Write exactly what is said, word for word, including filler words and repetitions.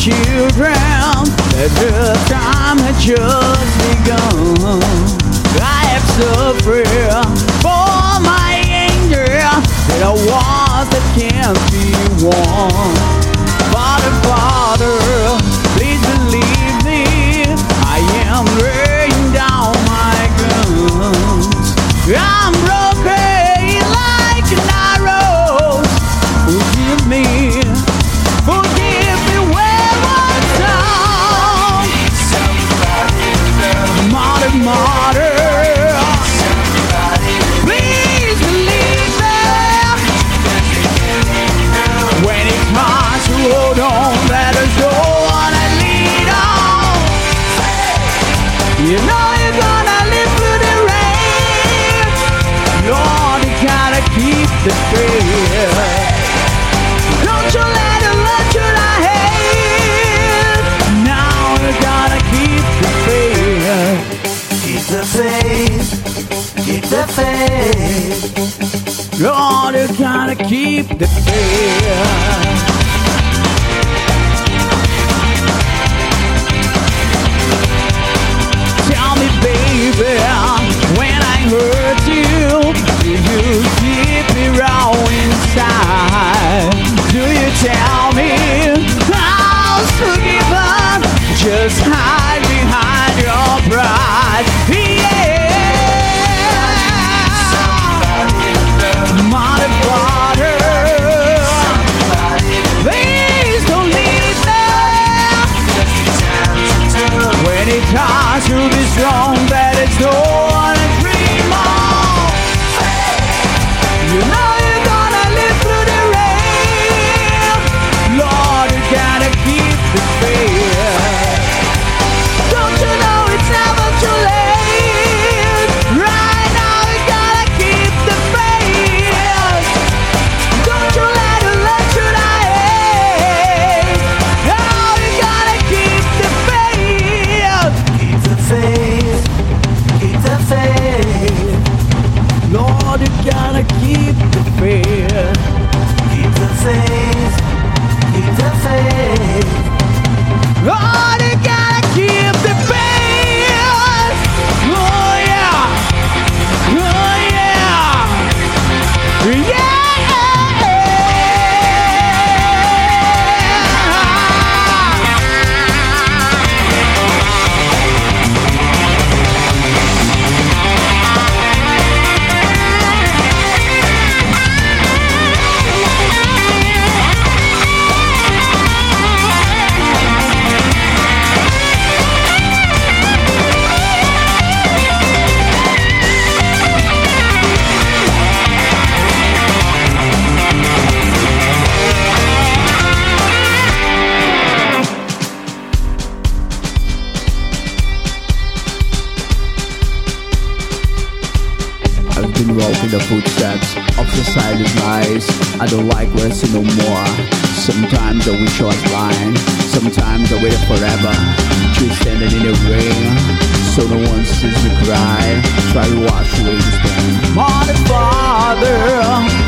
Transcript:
children, that the time had just begun. I have suffered for my anger, that I was that can't be won. Father, Father, please believe me, I am laying down my guns. I'm broken like an arrow. Forgive me, forgive me wayward son. Martyr, martyr, please believe me. When it's hard to hold on, that there's no one to lead on. You know you're gonna live through the rain. Lord, you gotta keep the faith. Don't you let it let you down. Now you gotta keep the faith. Keep the faith, keep the faith. Lord, you gotta keep the faith. Tell me, baby, when I hurt you, do you keep it all inside? Do you tell me I was forgiven? Just hide behind your pride. Yeah. Mother, Father, please don't leave me. When it's hard to be strong, that it's no one to dream of. You know you're gonna live through the rain. Lord, you gotta keep the faith. Don't you know it's never too late? Right now you gotta keep the faith. Don't you let it let you down. Now you gotta keep the faith. Keep the faith, keep the faith. Lord, you gotta keep the faith. Keep the faith, keep the faith. Lord, you gotta keep the faith. Oh yeah, oh yeah, yeah. I've been walking the footsteps of the silent lies. I don't like resting no more. Sometimes I wish I was blind. Sometimes I waited forever. Just standing in the rain, so no one sees me cry. Try to wash away this pain. Mother, Father,